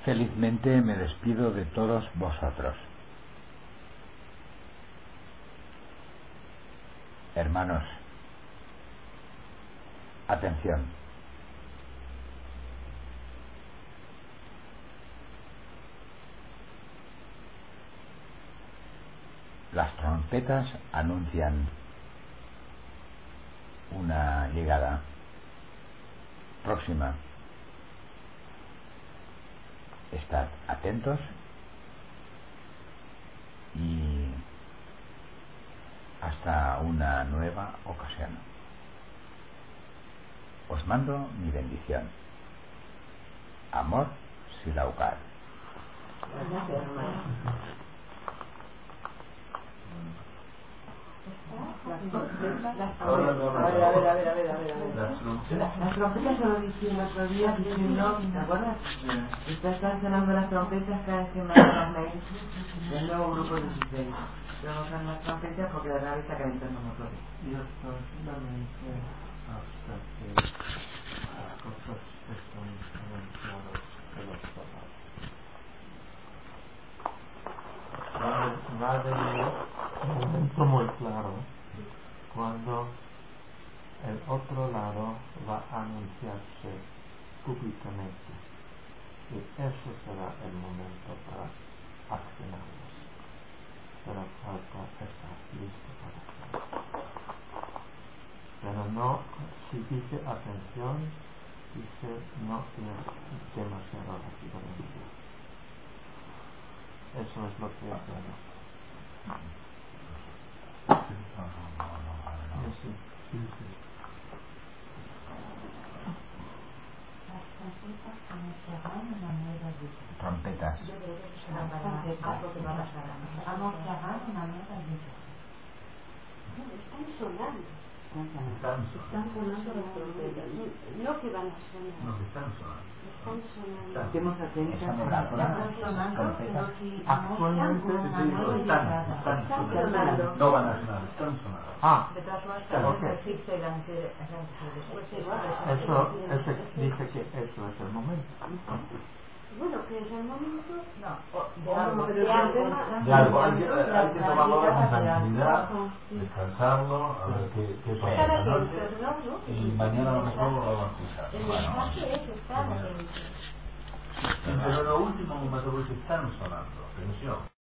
Felizmente me despido de todos vosotros. Hermanos, atención. Las trompetas anuncian una llegada próxima. Estad atentos y hasta una nueva ocasión. Os mando mi bendición. Amor Silaucar. Las trompetas lo dije el otro día diciendo, ¿te acuerdas? Están sonando las trompetas cada vez que me hagan mails del nuevo grupo de 16. Vamos a usar las trompetas porque la nave está calentando motores. Y esto solamente hasta que las cosas están anunciadas de los papás. Va a venir un momento muy claro cuando el otro lado va a anunciarse públicamente, y eso será el momento para accionar. Pero falta estar listo para hacerlo. Pero no, si dice atención, dice no ir demasiado rápidamente. Eso es lo que hacemos. Trompetas. Están sonando. Están sonando las trompetas. No que van a sonar. No, que están sonando. Están sonando. Estemos atentos. Esa metáfora, trompetas. Actualmente están sonando. No van a sonar, están sonando. De todas formas, también existe después Eso dice que eso es el momento. Bueno, que es el momento. de algo. De algo, hay que tomarlo con tranquilidad, descansarlo, a ver qué pasa esta noche, y mañana a lo mejor lo vamos a escuchar. El mensaje es estar Pero lo último momento que están sonando, atención.